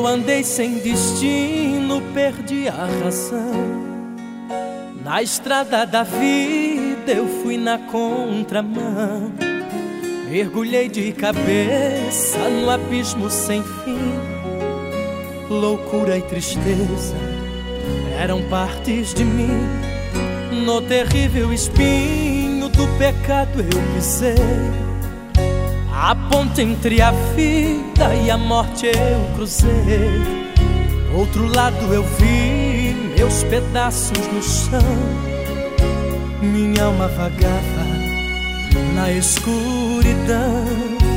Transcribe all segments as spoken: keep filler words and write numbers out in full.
Eu andei sem destino, perdi a razão. Na estrada da vida eu fui na contramão. Mergulhei de cabeça no abismo sem fim. Loucura e tristeza eram partes de mim. No terrível espinho do pecado eu pisei. A ponte entre a vida e a morte eu cruzei. Do outro lado eu vi meus pedaços no chão. Minha alma vagava na escuridão.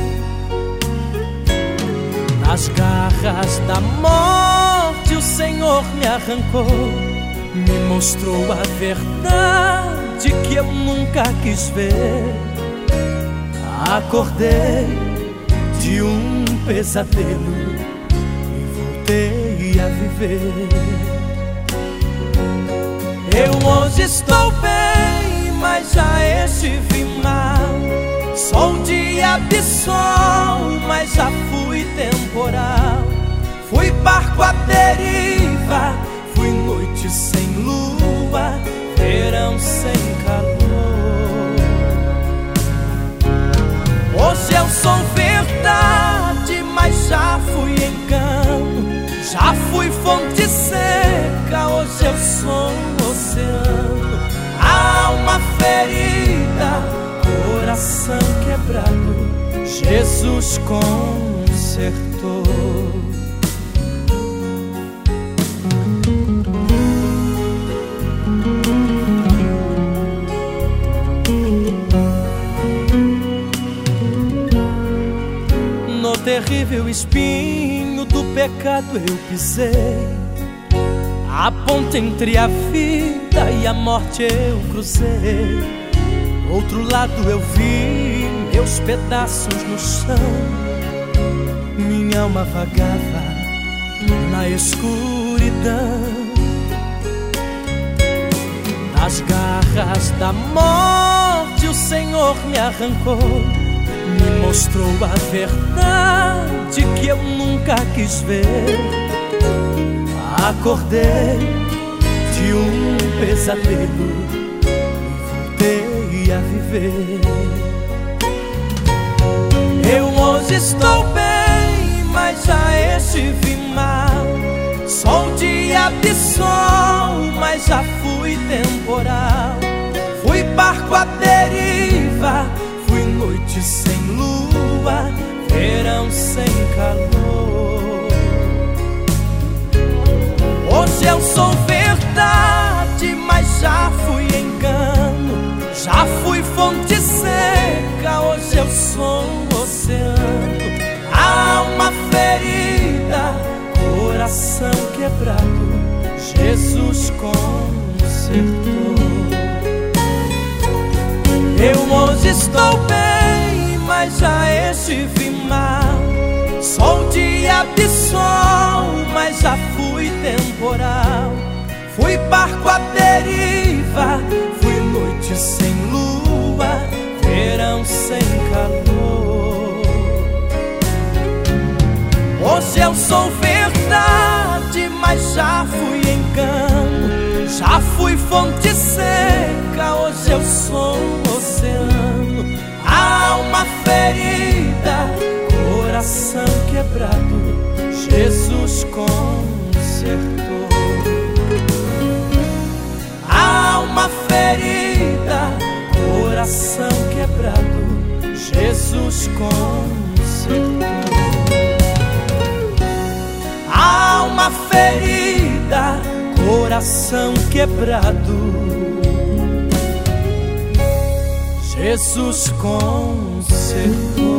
Nas garras da morte o Senhor me arrancou. Me mostrou a verdade que eu nunca quis ver. Acordei de um pesadelo e voltei a viver. Eu hoje estou bem, mas já estive mal. Sou dia de sol, mas já fui temporal. Fui barco à deriva, fui noite sem lua, verão sem calor. Hoje eu sou verdade, mas já fui engano. Já fui fonte seca, hoje eu sou oceano. Alma ferida, coração quebrado, Jesus consertou. No terrível espinho do pecado eu pisei. A ponte entre a vida e a morte eu cruzei. Do outro lado eu vi meus pedaços no chão. Minha alma vagava na escuridão. Nas garras da morte o Senhor me arrancou. Me mostrou a verdade que eu nunca quis ver. Acordei de um pesadelo e voltei a viver. Eu hoje estou bem, mas já estive mal. Sou dia de sol, mas já fui temporal. Fui barco à deriva, fui noite sem lua, verão sem calor. Hoje eu sou verdade, mas já fui engano. Já fui fonte seca, hoje eu sou oceano. Alma ferida, coração quebrado, Jesus consertou. Eu hoje estou bem, mas já estive mal. Sou dia de sol, mas já fui temporal. Fui barco à deriva, fui noite sem lua, verão sem calor. Hoje eu sou verdade, mas já fui engano. Já fui fonte seca, hoje eu sou oceano. Alma ferida, coração quebrado, Jesus consertou. Alma ferida, coração quebrado, Jesus consertou. Alma ferida, coração quebrado, Jesus consertou.